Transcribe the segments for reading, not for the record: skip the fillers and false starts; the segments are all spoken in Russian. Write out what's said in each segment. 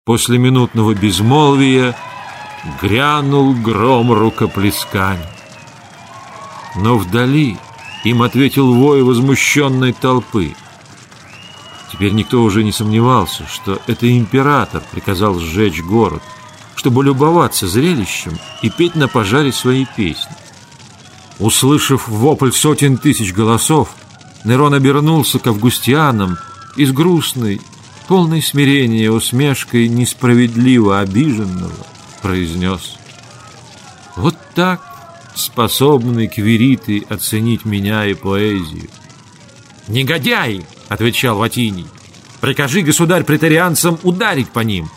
После минутного безмолвия грянул гром рукоплесканий. Но вдали им ответил вой возмущенной толпы. Теперь никто уже не сомневался, что это император приказал сжечь город, чтобы любоваться зрелищем и петь на пожаре свои песни. Услышав вопль сотен тысяч голосов, Нерон обернулся к августианам и с грустной, полной смирения усмешкой несправедливо обиженного произнес: «Вот так способны квириты оценить меня и поэзию». «Негодяи!» — отвечал Ватиний. «Прикажи, государь, претарианцам ударить по ним».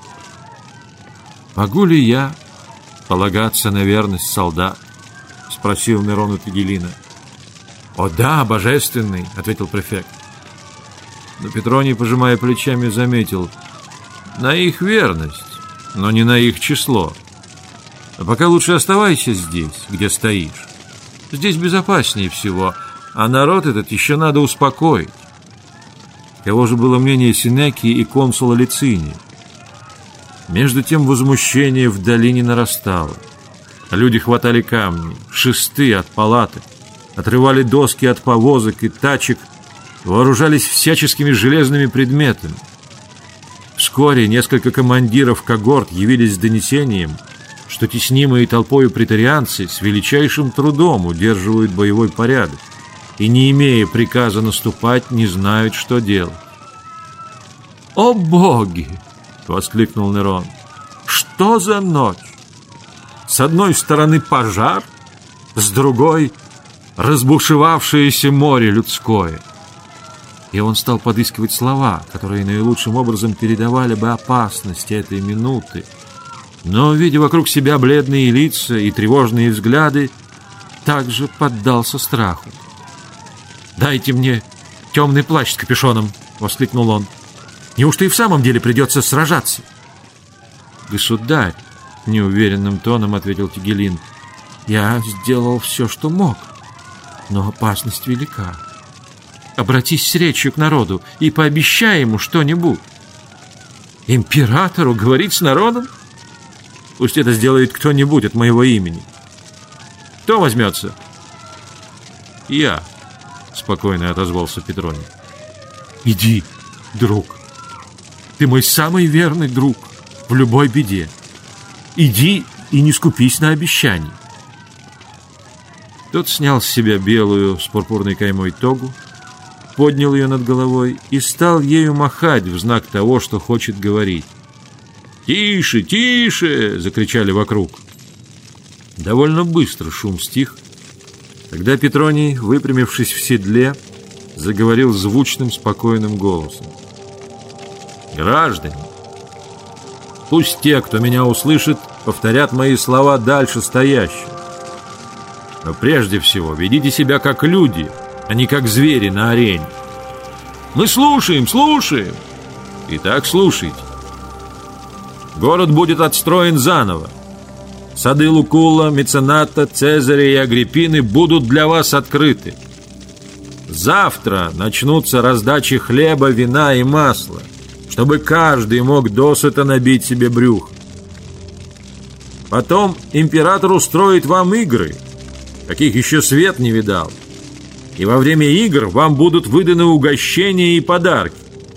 «Могу ли я полагаться на верность солдат?» — спросил Нерон у Тигелина. «О да, божественный!» — ответил префект. Но Петроний, пожимая плечами, заметил: «На их верность, но не на их число. А пока лучше оставайся здесь, где стоишь. Здесь безопаснее всего, а народ этот еще надо успокоить». Таково же было мнение Сенекии и консула Лициния. Между тем возмущение в долине нарастало. Люди хватали камни, шесты от палаток, отрывали доски от повозок и тачек, вооружались всяческими железными предметами. Вскоре несколько командиров когорт явились с донесением, что теснимые толпою претарианцы с величайшим трудом удерживают боевой порядок и, не имея приказа наступать, не знают, что делать. «О боги!» — воскликнул Нерон. «Что за ночь? С одной стороны пожар, с другой — разбушевавшееся море людское». И он стал подыскивать слова, которые наилучшим образом передавали бы опасность этой минуты. Но, видя вокруг себя бледные лица и тревожные взгляды, также поддался страху. «Дайте мне темный плащ с капюшоном!» — воскликнул он. «Неужто и в самом деле придется сражаться?» «Государь!» — неуверенным тоном ответил Тигелин. «Я сделал все, что мог, но опасность велика. Обратись с речью к народу и пообещай ему что-нибудь». «Императору говорить с народом? Пусть это сделает кто-нибудь от моего имени. Кто возьмется?» «Я», — спокойно отозвался Петроний. «Иди, друг. Ты мой самый верный друг в любой беде. Иди и не скупись на обещания». Тот снял с себя белую с пурпурной каймой тогу, поднял ее над головой и стал ею махать в знак того, что хочет говорить. «Тише, тише!» — закричали вокруг. Довольно быстро шум стих. Тогда Петроний, выпрямившись в седле, заговорил звучным, спокойным голосом. «Граждане, пусть те, кто меня услышит, повторят мои слова дальше стоящим. Но прежде всего ведите себя как люди, а не как звери на арене. Мы слушаем, слушаем. Итак, слушайте. Город будет отстроен заново. Сады Лукула, Мецената, Цезаря и Агриппины будут для вас открыты. Завтра начнутся раздачи хлеба, вина и масла, чтобы каждый мог досыта набить себе брюхо. Потом император устроит вам игры, каких еще свет не видал. И во время игр вам будут выданы угощения и подарки.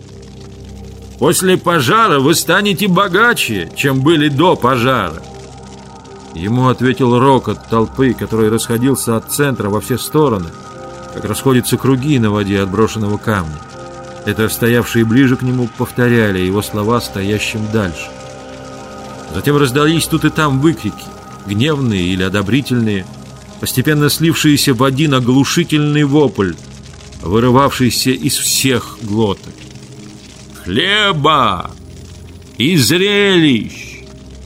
После пожара вы станете богаче, чем были до пожара». Ему ответил рокот толпы, который расходился от центра во все стороны, как расходятся круги на воде от брошенного камня. Это стоявшие ближе к нему повторяли его слова стоящим дальше. Затем раздались тут и там выкрики, гневные или одобрительные, постепенно слившиеся в один оглушительный вопль, вырывавшийся из всех глоток. «Хлеба и зрелищ!»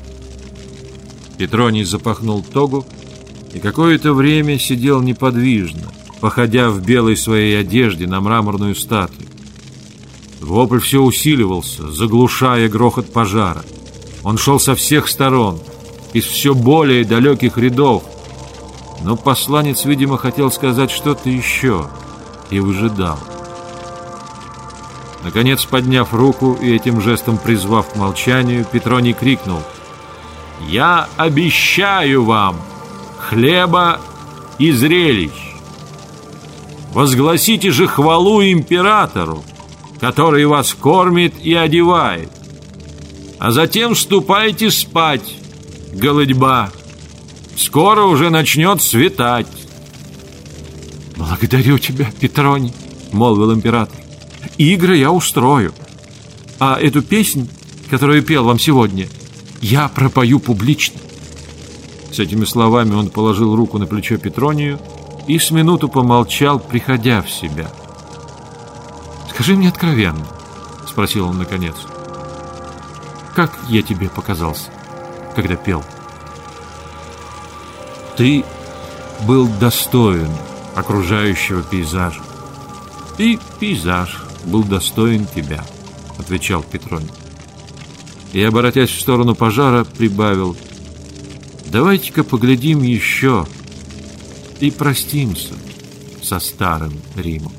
Петроний запахнул тогу и какое-то время сидел неподвижно, походя в белой своей одежде на мраморную статую. Вопль все усиливался, заглушая грохот пожара. Он шел со всех сторон, из все более далеких рядов, но посланец, видимо, хотел сказать что-то еще и выжидал. Наконец, подняв руку и этим жестом призвав к молчанию, Петроний крикнул: «Я обещаю вам хлеба и зрелищ! Возгласите же хвалу императору, который вас кормит и одевает, а затем ступайте спать, голодьба, скоро уже начнет светать». «Благодарю тебя, Петроний», — молвил император. «Игры я устрою, а эту песнь, которую пел вам сегодня, я пропою публично». С этими словами он положил руку на плечо Петронию и с минуту помолчал, приходя в себя. «Скажи мне откровенно», — спросил он наконец, — «как я тебе показался, когда пел?» «Ты был достоин окружающего пейзажа, и пейзаж был достоин тебя», — отвечал Петроний. И, обратясь в сторону пожара, прибавил: «Давайте-ка поглядим еще и простимся со старым Римом».